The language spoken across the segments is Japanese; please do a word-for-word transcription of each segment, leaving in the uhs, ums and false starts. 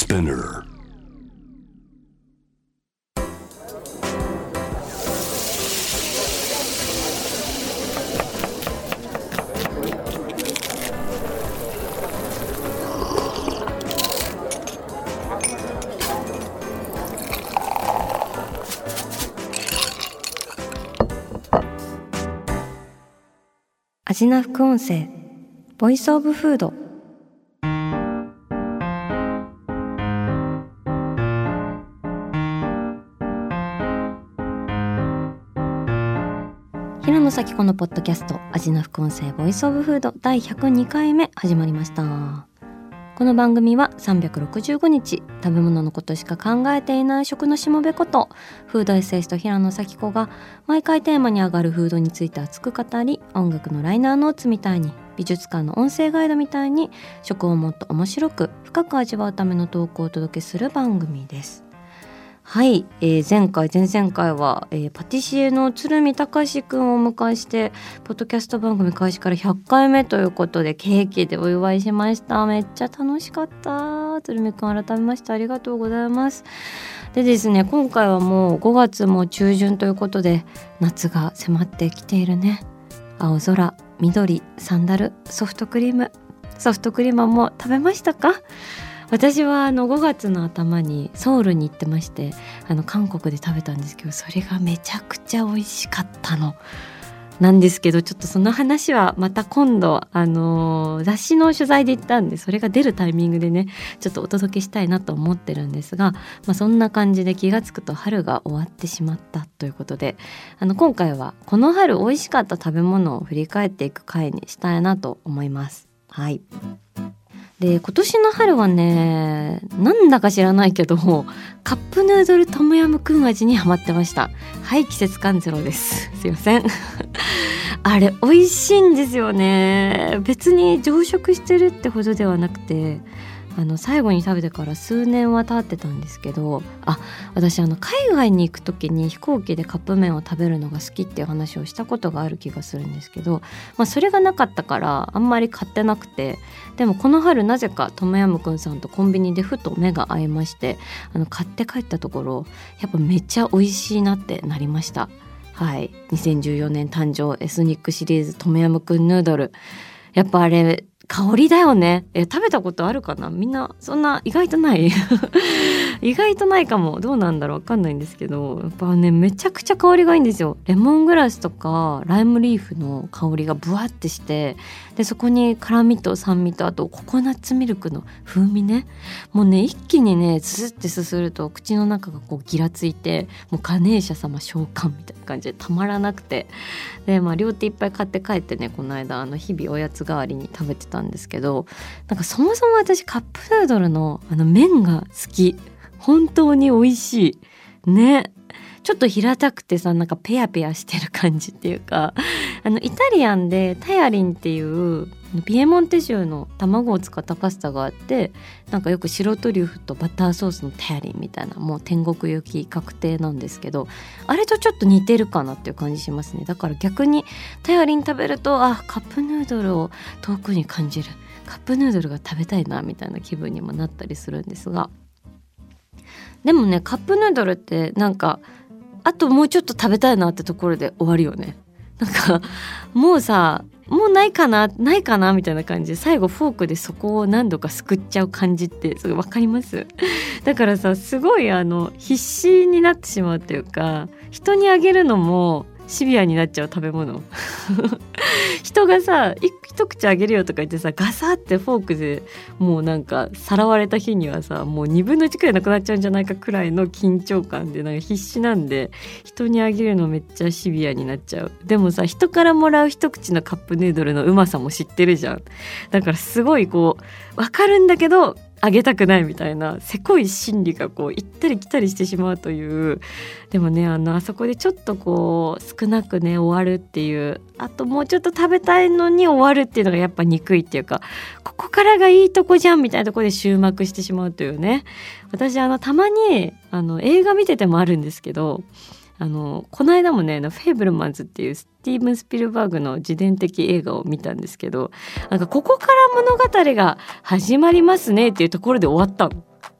Spinner。 アジナ副音声ボイスオブフード。平野咲子のポッドキャストアジナ副音声ボイスオブフードだいひゃくにかいめ始まりました。この番組はさんびゃくろくじゅうごにち食べ物のことしか考えていない食のしもべことフードエッセイスト平野咲子が毎回テーマに上がるフードについて熱く語り、音楽のライナーノーツみたいに美術館の音声ガイドみたいに食をもっと面白く深く味わうためのトークをお届けする番組です。はい、えー、前回前々回は、えー、パティシエの鶴見隆くんをお迎えしてポッドキャスト番組開始からひゃっかいめということでケーキでお祝いしました。めっちゃ楽しかった。鶴見くん改めましてありがとうございます。でですね、今回はもうごがつも中旬ということで夏が迫ってきているね。青空、緑、サンダル、ソフトクリームソフトクリームも食べましたか？私はあのごがつの頭にソウルに行ってまして、あの韓国で食べたんですけど、それがめちゃくちゃ美味しかったのなんですけど、ちょっとその話はまた今度、あのー、雑誌の取材で行ったんで、それが出るタイミングでねちょっとお届けしたいなと思ってるんですが、まあ、そんな感じで気がつくと春が終わってしまったということで、あの今回はこの春美味しかった食べ物を振り返っていく回にしたいなと思います。はい。で、今年の春はね、なんだか知らないけどカップヌードルトムヤムクン味にハマってました。はい、季節感ゼロです。すいませんあれ美味しいんですよね。別に常食してるってほどではなくて、あの最後に食べてから数年は経ってたんですけど、あ、私あの海外に行く時に飛行機でカップ麺を食べるのが好きっていう話をしたことがある気がするんですけど、まあ、それがなかったからあんまり買ってなくて、でもこの春なぜかトムヤムクンさんとコンビニでふと目が合いまして、あの買って帰ったところやっぱめっちゃ美味しいなってなりました。はい、にせんじゅうよねん誕生エスニックシリーズトムヤムクンヌードル、やっぱあれ香りだよね。え食べたことあるかな、みんな。そんな意外とない意外とないかも。どうなんだろう、わかんないんですけど、やっぱねめちゃくちゃ香りがいいんですよ。レモングラスとかライムリーフの香りがブワってして、でそこに辛みと酸味とあとココナッツミルクの風味ね、もうね一気にねススってすすると口の中がこうギラついて、もうガネーシャ様召喚みたいな感じでたまらなくて、でまあ両手いっぱい買って帰ってね、この間あの日々おやつ代わりに食べてたんですけど、なんかそもそも私カップヌードルのあの麺が好き。本当に美味しいね。ちょっと平たくてさ、なんかペヤペヤしてる感じっていうか、あのイタリアンでタヤリンっていうピエモンテ州の卵を使ったパスタがあって、なんかよく白トリュフとバターソースのタヤリンみたいな、もう天国行き確定なんですけど、あれとちょっと似てるかなっていう感じしますね。だから逆にタヤリン食べると、あ、カップヌードルを遠くに感じる、カップヌードルが食べたいなみたいな気分にもなったりするんですが、でもねカップヌードルってなんかあともうちょっと食べたいなってところで終わるよね。なんかもうさ、もうないかなないかなみたいな感じで最後フォークでそこを何度かすくっちゃう感じってそれ分かります？だからさ、すごいあの必死になってしまうっていうか、人にあげるのもシビアになっちゃう食べ物人がさ一口あげるよとか言ってさ、ガサってフォークでもうなんかさらわれた日にはさ、もうにぶんのいちくらいなくなっちゃうんじゃないかくらいの緊張感で、なんか必死なんで人にあげるのめっちゃシビアになっちゃう。でもさ、人からもらう一口のカップヌードルのうまさも知ってるじゃん。だからすごいこう分かるんだけどあげたくないみたいなせこい心理がこう行ったり来たりしてしまうという。でもね、あのあそこでちょっとこう少なくね終わるっていう、あともうちょっと食べたいのに終わるっていうのがやっぱ憎いっていうか、ここからがいいとこじゃんみたいなところで終幕してしまうというね。私あのたまにあの映画見ててもあるんですけど、あのこの間もねフェイブルマンズっていうスティーブン・スピルバーグの自伝的映画を見たんですけど、なんかここから物語が始まりますねっていうところで終わったの。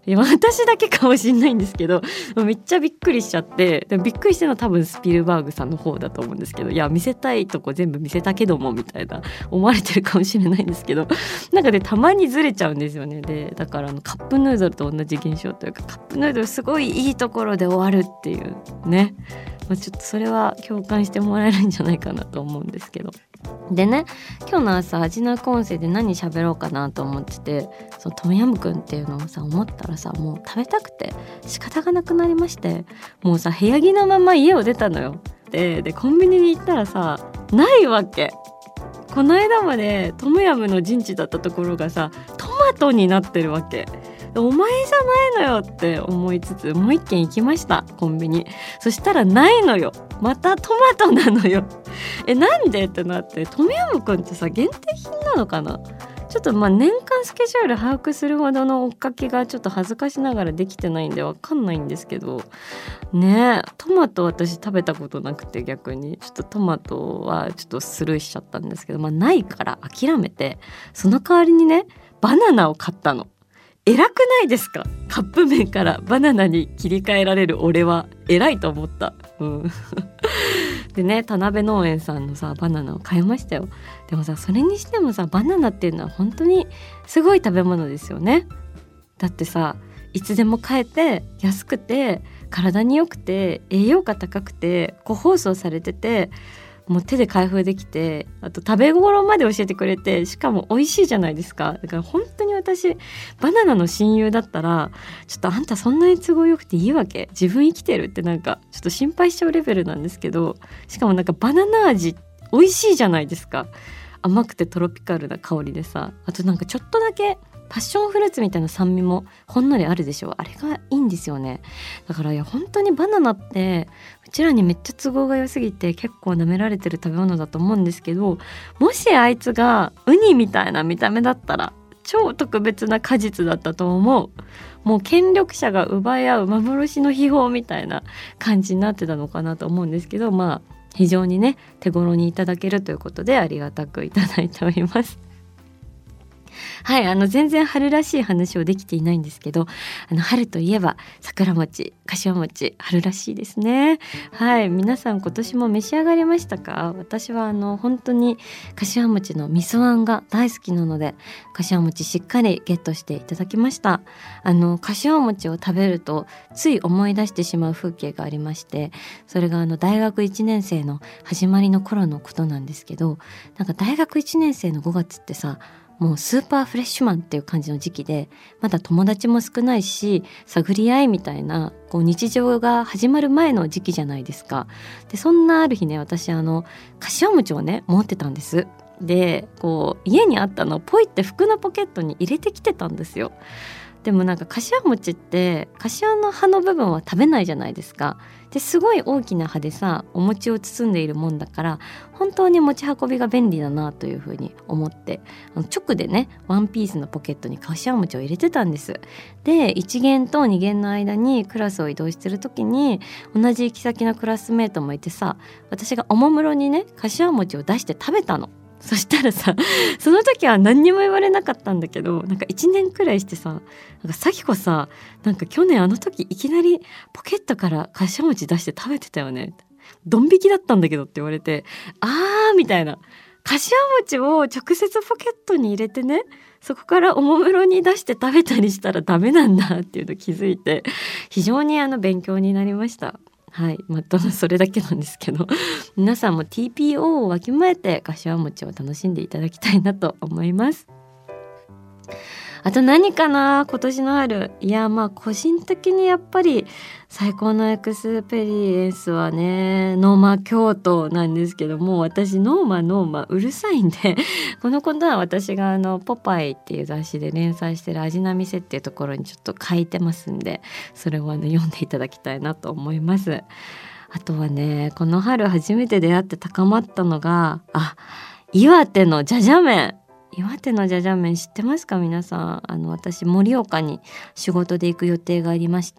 いや私だけかもしれないんですけど、めっちゃびっくりしちゃって、でびっくりしてるのは多分スピルバーグさんの方だと思うんですけど、いや見せたいとこ全部見せたけどもみたいな思われてるかもしれないんですけど、なんかでたまにずれちゃうんですよね。でだからあのカップヌードルと同じ現象というか、カップヌードルすごいいいところで終わるっていうね、まあ、ちょっとそれは共感してもらえるんじゃないかなと思うんですけど。でね、今日の朝味の副音声で何喋ろうかなと思ってて、そのトムヤムクンっていうのをさ思ったらさ、もう食べたくて仕方がなくなりまして、もうさ部屋着のまま家を出たのよ。ででコンビニに行ったらさないわけ。この間までトムヤムの陣地だったところがさトマトになってるわけ。お前じゃないのよって思いつつ、もう一軒行きました、コンビニ。そしたらないのよ。またトマトなのよ。えなんでってなって、トムヤムクンってさ限定品なのかな。ちょっとまあ年間スケジュール把握するほどの追っかけがちょっと恥ずかしながらできてないんでわかんないんですけどね。えトマト私食べたことなくて、逆にちょっとトマトはちょっとスルーしちゃったんですけど、まあないから諦めて、その代わりにねバナナを買ったの。偉くないですか？カップ麺からバナナに切り替えられる俺は偉いと思った、うん、でね田辺農園さんのさバナナを買いましたよ。でもさそれにしてもさバナナっていうのは本当にすごい食べ物ですよね。だってさいつでも買えて安くて体に良くて栄養価高くて個包装されてて、もう手で開封できて、あと食べ頃まで教えてくれて、しかも美味しいじゃないですか。だから本当に私バナナの親友だったら、ちょっとあんたそんなに都合よくていいわけ？自分生きてるってなんかちょっと心配しちゃうレベルなんですけど、しかもなんかバナナ味美味しいじゃないですか。甘くてトロピカルな香りでさ、あとなんかちょっとだけパッションフルーツみたいな酸味もほんのりあるでしょ。あれがいいんですよね。だからいや本当にバナナってうちらにめっちゃ都合が良すぎて結構舐められてる食べ物だと思うんですけど、もしあいつがウニみたいな見た目だったら超特別な果実だったと思う。もう権力者が奪い合う幻の秘宝みたいな感じになってたのかなと思うんですけど、まあ非常にね手頃にいただけるということでありがたくいただいております。はい、あの全然春らしい話をできていないんですけど、あの春といえば桜餅、柏餅、春らしいですね。はい、皆さん今年も召し上がりましたか？私はあの本当に柏餅の味噌あんが大好きなので、柏餅しっかりゲットしていただきました。あの柏餅を食べるとつい思い出してしまう風景がありまして、それがあの大学いちねん生の始まりの頃のことなんですけど、なんか大学いちねん生のごがつってさ、もうスーパーフレッシュマンっていう感じの時期で、まだ友達も少ないし探り合いみたいなこう日常が始まる前の時期じゃないですか。でそんなある日ね、私あの柏餅をね持ってたんです。でこう家にあったのをポイって服のポケットに入れてきてたんですよ。でもなんか柏餅って柏の葉の部分は食べないじゃないですか。ですごい大きな葉でさお餅を包んでいるもんだから、本当に持ち運びが便利だなというふうに思って、あの直でねワンピースのポケットに柏餅を入れてたんです。でいち限とに限の間にクラスを移動してる時に同じ行き先のクラスメートもいてさ、私がおもむろにね柏餅を出して食べたの。そしたらさ、その時は何にも言われなかったんだけど、なんかいちねんくらいしてさ、なんかさきこさ、なんか去年あの時いきなりポケットから柏餅出して食べてたよね、ドン引きだったんだけどって言われて、あーみたいな、柏餅を直接ポケットに入れてね、そこからおもむろに出して食べたりしたらダメなんだっていうのを気づいて、非常にあの勉強になりました。はい、まあ、それだけなんですけど、皆さんも ティーピーオー をわきまえて柏餅を楽しんでいただきたいなと思います。あと何かな、今年の春。いやまあ個人的にやっぱり最高のエクスペリエンスはねノーマ京都なんですけども、私ノーマノーマうるさいんでこのことは私があのポパイっていう雑誌で連載してる味な店っていうところにちょっと書いてますんで、それをあの読んでいただきたいなと思います。あとはね、この春初めて出会って高まったのが、あ、岩手のじゃじゃ麺。岩手のじゃじゃ麺知ってますか皆さん。あの私盛岡に仕事で行く予定がありまして、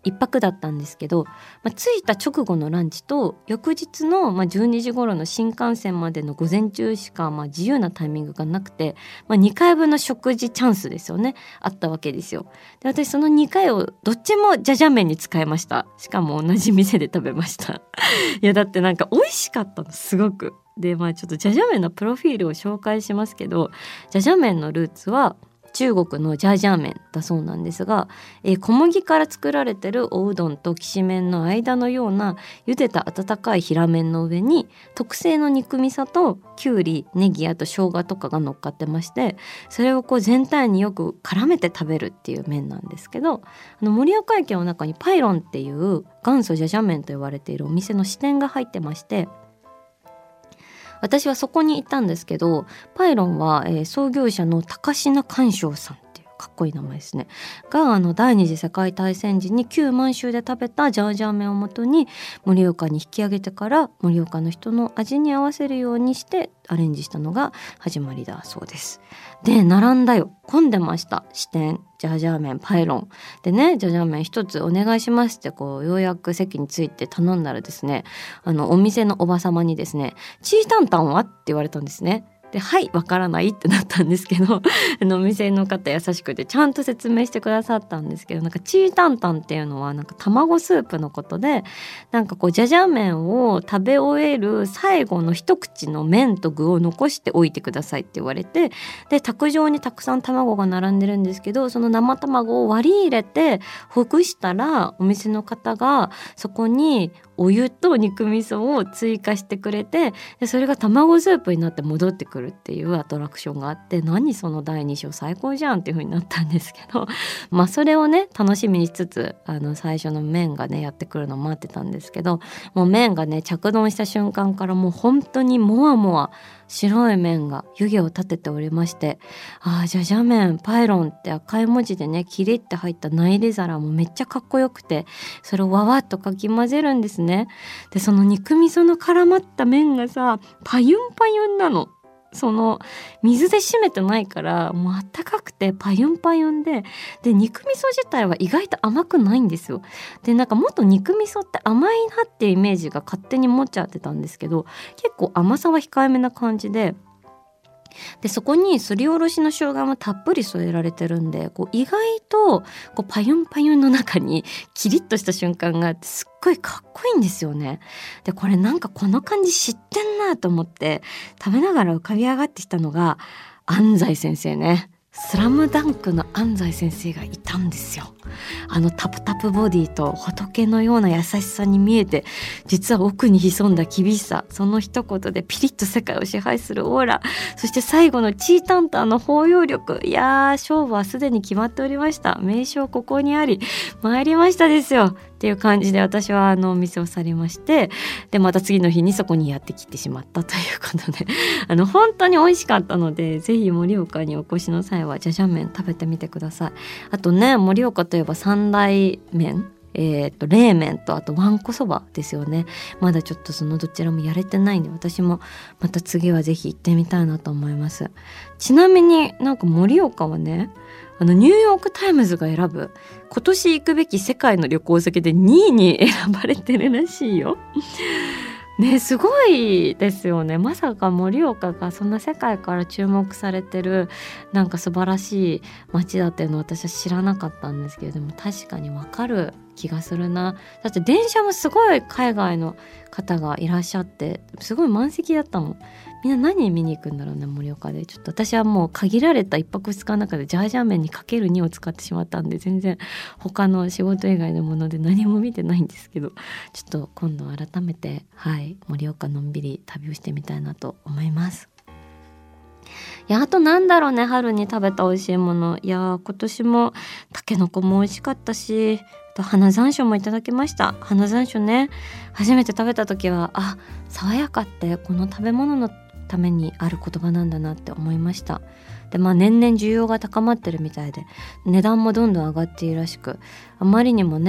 一泊だったんですけど、まあ、着いた直後のランチと翌日のまあじゅうにじ頃の新幹線までの午前中しかまあ自由なタイミングがなくて、まあ、にかいぶんの食事チャンスですよね、あったわけですよ。で私そのにかいをどっちもジャジャ麺に使いました。しかも同じ店で食べましたいやだってなんか美味しかったのすごく。でまあちょっとジャジャ麺のプロフィールを紹介しますけど、ジャジャ麺のルーツは中国のジャージャー麺だそうなんですが、えー、小麦から作られてるおうどんときしめんの間のような茹でた温かい平麺の上に特製の肉味噌ときゅうり、ネギ、あと生姜とかが乗っかってまして、それをこう全体によく絡めて食べるっていう麺なんですけど、あの盛岡駅の中にパイロンっていう元祖ジャジャ麺と言われているお店の支店が入ってまして、私はそこに行ったんですけど、パイロンは、えー、創業者の高階寛章さんっていうかっこいい名前ですねが、あの第二次世界大戦時に旧満州で食べたジャージャー麺をもとに盛岡に引き上げてから、盛岡の人の味に合わせるようにしてアレンジしたのが始まりだそうです。で並んだよ、混んでました。支店ジャージャー麺パイロンでね、ジャージャー麺一つお願いしますってこうようやく席について頼んだらですね、あのお店のおばさまにですね、チータンタンはって言われたんですね。ではいわからないってなったんですけどあのお店の方優しくてちゃんと説明してくださったんですけど、なんかチータンタンっていうのはなんか卵スープのことで、なんかこうジャジャ麺を食べ終える最後の一口の麺と具を残しておいてくださいって言われて、で卓上にたくさん卵が並んでるんですけど、その生卵を割り入れてほぐしたらお店の方がそこにお湯と肉味噌を追加してくれて、でそれが卵スープになって戻ってくるっていうアトラクションがあって、何そのだいに章最高じゃんっていう風になったんですけどまあそれをね楽しみにしつつ、あの最初の麺がねやってくるのを待ってたんですけど、もう麺がね着丼した瞬間からもう本当にもわもわ白い麺が湯気を立てておりまして、あージャジャ麺パイロンって赤い文字でねキリって入った内入れ皿もめっちゃかっこよくて、それをわわっとかき混ぜるんですね。でその肉味噌の絡まった麺がさパユンパユンなの。その水で締めてないからもうあったかくてパユンパユンで、で肉味噌自体は意外と甘くないんですよ。でなんかもっと肉味噌って甘いなっていうイメージが勝手に持っちゃってたんですけど、結構甘さは控えめな感じで、でそこにすりおろしの生姜もたっぷり添えられてるんで、こう意外とこうパユンパユンの中にキリッとした瞬間があってすっごいかっこいいんですよね。でこれなんかこの感じ知ってんなと思って食べながら浮かび上がってきたのが安西先生ね。スラムダンクの安西先生がいたんですよ。あのタプタプボディと仏のような優しさに見えて、実は奥に潜んだ厳しさ、その一言でピリッと世界を支配するオーラ、そして最後のチータンタンの包容力、いやー勝負はすでに決まっておりました。名称ここにあり参りましたですよっていう感じで、私はあのお店を去りまして、でまた次の日にそこにやってきてしまったということであの本当に美味しかったので、ぜひ盛岡にお越しの際はジャジャ麺食べてみてください。あとね盛岡といえば三大麺、えー、と冷麺とあとわんこそばですよね。まだちょっとそのどちらもやれてないんで、私もまた次はぜひ行ってみたいなと思います。ちなみになんか盛岡はね、あのニューヨークタイムズが選ぶ今年行くべき世界の旅行先でにいに選ばれてるらしいよね、すごいですよね。まさか盛岡がそんな世界から注目されてるなんか素晴らしい街だっていうのを私は知らなかったんですけれども、確かにわかる気がするな。だって電車もすごい海外の方がいらっしゃってすごい満席だったもん。みんな何見に行くんだろうね盛岡で。ちょっと私はもう限られた一泊二日の中でジャージャー麺にかけるにを使ってしまったんで、全然他の仕事以外のもので何も見てないんですけど、ちょっと今度改めてはい盛岡のんびり旅をしてみたいなと思います。いやあとなんだろうね、春に食べた美味しいもの、いや今年もたけのこも美味しかったし、あと花山椒もいただきました。花山椒ね、初めて食べた時はあ爽やかってこの食べ物のためにある言葉なんだなって思いました。でまあ年々需要が高まってるみたいで値段もどんどん上がっているらしく、あまりにもね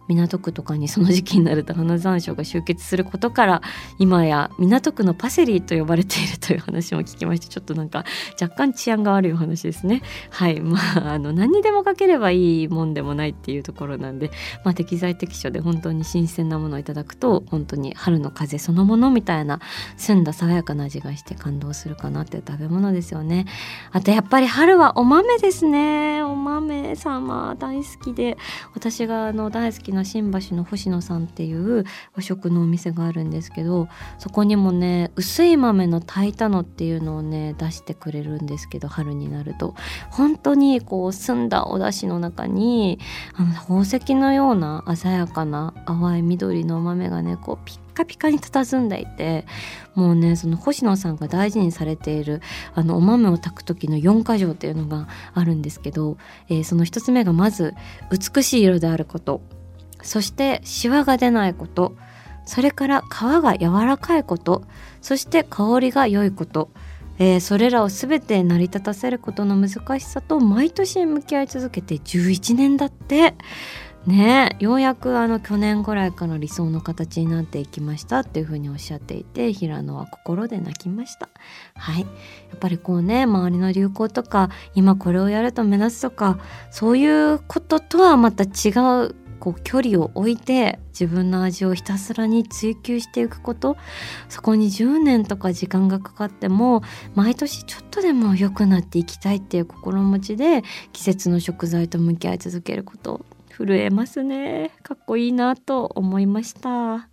港区とかにその時期になると花山椒が集結することから今や港区のパセリと呼ばれているという話も聞きまして、ちょっとなんか若干治安が悪いお話ですね。はい、まあ、あの何にでもかければいいもんでもないっていうところなんで、まあ、適材適所で本当に新鮮なものをいただくと本当に春の風そのものみたいな澄んだ爽やかな味がして感動するかなっていう食べ物ですよね。あとやっぱり春はお豆ですね。お豆様大好きで、私があの大好きな新橋の星野さんっていう和食のお店があるんですけど、そこにもね薄い豆の炊いたのっていうのをね出してくれるんですけど、春になると本当にこう澄んだお出汁の中にあの宝石のような鮮やかな淡い緑のお豆がねこうピッカピカに佇んでいて、もうねその星野さんが大事にされているあのお豆を炊く時のよんか条っていうのがあるんですけど、えー、その一つ目がまず美しい色であること、そしてシワが出ないこと、それから皮が柔らかいこと、そして香りが良いこと、えー、それらを全て成り立たせることの難しさと毎年向き合い続けてじゅういちねんだってね。ようやくあの去年ぐらいから理想の形になっていきましたっていうふうにおっしゃっていて、平野は心で泣きました。はい、やっぱりこうね周りの流行とか今これをやると目立つとかそういうこととはまた違うこう距離を置いて自分の味をひたすらに追求していくこと、そこにじゅうねんとか時間がかかっても毎年ちょっとでも良くなっていきたいっていう心持ちで季節の食材と向き合い続けること、震えますね。かっこいいなと思いました。はい。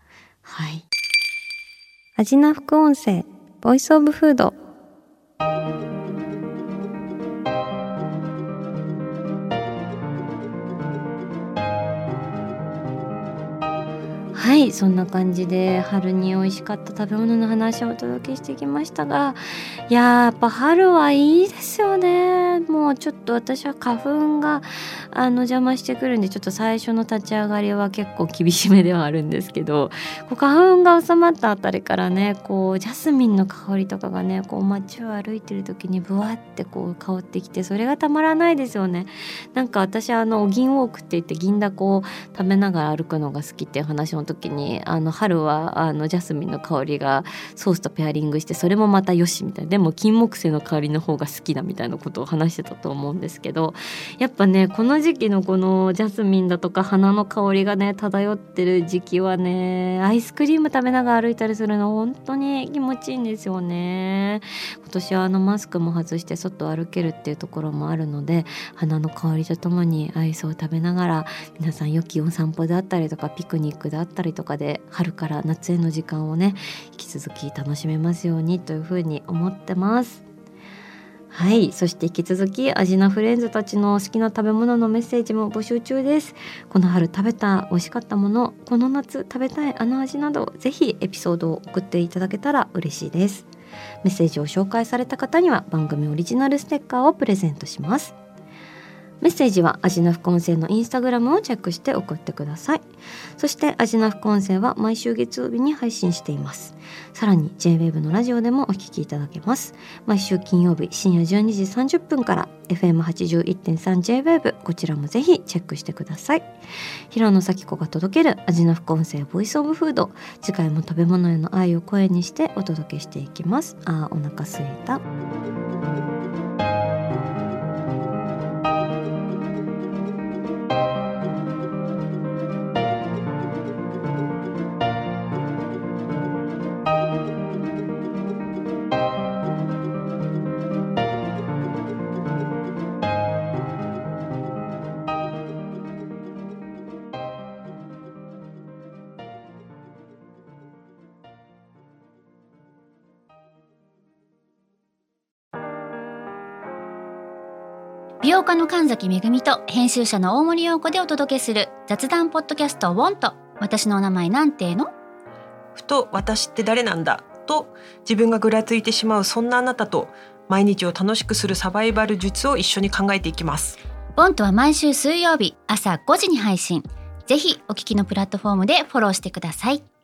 味な副音声ボイスオブフード。はい、そんな感じで春に美味しかった食べ物の話をお届けしてきましたが、いややっぱ春はいいですよね。もうちょっと私は花粉があの邪魔してくるんで、ちょっと最初の立ち上がりは結構厳しめではあるんですけど、こう花粉が収まったあたりからねこうジャスミンの香りとかがねこう街を歩いてる時にブワってこう香ってきて、それがたまらないですよね。なんか私あの銀ウォークって言って銀だこを食べながら歩くのが好きっていう話の時に、あの春はあのジャスミンの香りがソースとペアリングしてそれもまたよしみたいな、でも金木犀の香りの方が好きだみたいなことを話してたと思うんですけど、やっぱねこの時期のこのジャスミンだとか花の香りがね漂ってる時期はねアイスクリーム食べながら歩いたりするの本当に気持ちいいんですよね。今年はあのマスクも外して外を歩けるっていうところもあるので、花の香りとともにアイスを食べながら皆さん良きお散歩だったりとかピクニックだったりとかで春から夏への時間をね引き続き楽しめますようにというふうに思ってます。はい、そして引き続き味なフレンズたちの好きな食べ物のメッセージも募集中です。この春食べた美味しかったもの、この夏食べたいあの味など、ぜひエピソードを送っていただけたら嬉しいです。メッセージを紹介された方には番組オリジナルステッカーをプレゼントします。メッセージは味な副音声のインスタグラムをチェックして送ってください。そして味な副音声は毎週月曜日に配信しています。さらに ジェイウェーブ のラジオでもお聞きいただけます。毎週金曜日深夜じゅうにじさんじゅっぷんから エフエムはちじゅういってんさん ジェイウェーブ、 こちらもぜひチェックしてください。平野咲子が届ける味な副音声ボイスオブフード、次回も食べ物への愛を声にしてお届けしていきます。あーお腹すいた。 美容家の神崎めぐみと編集者の大森洋子でお届けする雑談ポッドキャストウォント。私のお名前なんての？ ふと私って誰なんだと自分がぐらついてしまう、そんなあなたと毎日を楽しくするサバイバル術を一緒に考えていきます。 ウォントは毎週水曜日朝ごじに配信。ぜひお聞きのプラットフォームでフォローしてください。